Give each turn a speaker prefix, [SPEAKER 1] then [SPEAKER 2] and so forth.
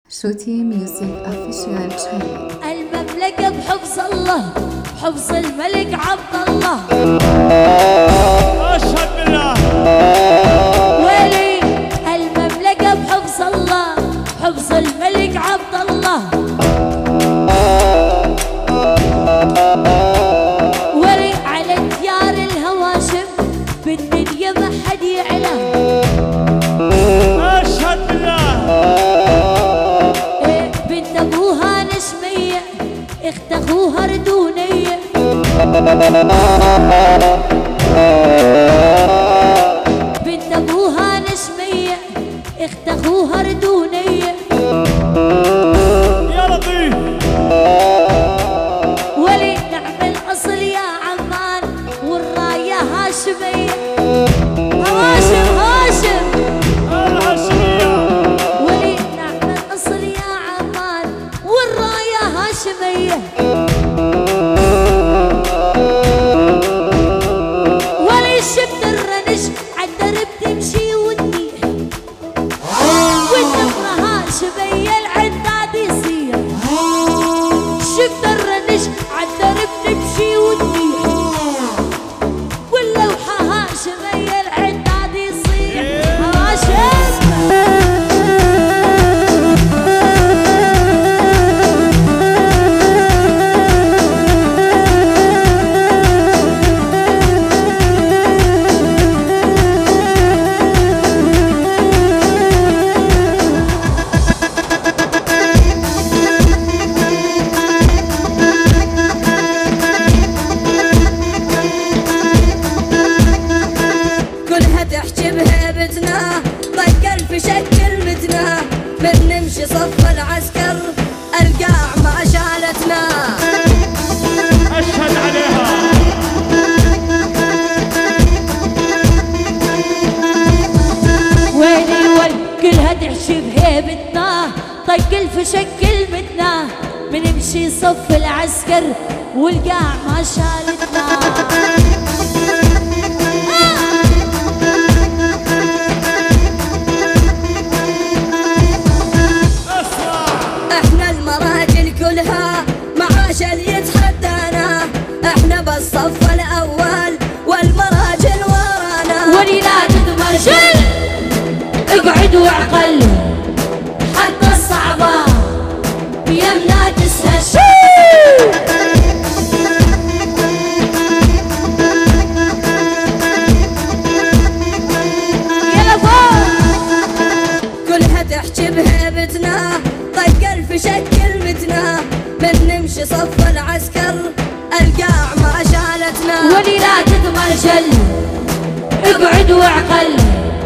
[SPEAKER 1] شوتي ميوزك اوفيشال تشانل.
[SPEAKER 2] المملكة بحفظ الله، حفظ الملك عبد الله.
[SPEAKER 3] أشهد بالله.
[SPEAKER 2] ولي المملكة بحفظ الله، حفظ الملك عبد الله. ولي على ديار الهواشم بالدنيا ما حد يعلم.
[SPEAKER 3] أشهد بالله.
[SPEAKER 2] بنت ابوها نشمية، اخت اخوها ردونية. بنت ابوها نشمية، اخت اخوها ردونية.
[SPEAKER 3] يا لطيف.
[SPEAKER 2] ولي نعم الاصل يا عمان والراية هاشمية. هاشم هاشم
[SPEAKER 3] الهاشمية.
[SPEAKER 2] ولي نعم الاصل يا عمان والراية هاشمية. ولي شفت الرنش عالدرب تمشي وتطيح، والنمرة هاشمية العداد يصير. شفت الرنش عالدرب تمشي وتطيح، واللوحة هاشمية العداد يصير. هاشم
[SPEAKER 4] كلها تحكي بهيبتنا، طق الف شكل متنا. من نمشي صف العسكر القاع ما شالتنا.
[SPEAKER 3] أشهد عليها.
[SPEAKER 2] ويلي كلها تحشي بهيبتنا، طق الفشك كلمتنا. بنمشي صف العسكر والقاع ما شالتنا.
[SPEAKER 4] احنا المراجل كلها معاش اللي يتحدانا. احنا بالصف الاول والمراجل ورانا.
[SPEAKER 2] ولي لا تتمرجل، اقعد واعقل، حتى الصعبة بيمنا تسهل. يلا فوق.
[SPEAKER 4] كلها تحكي بهيبتنا، طق الف شكل متنا. من نمشي صف العسكر القاع ما شالتنا.
[SPEAKER 2] ولي لا تتمرجل، اقعد واعقل،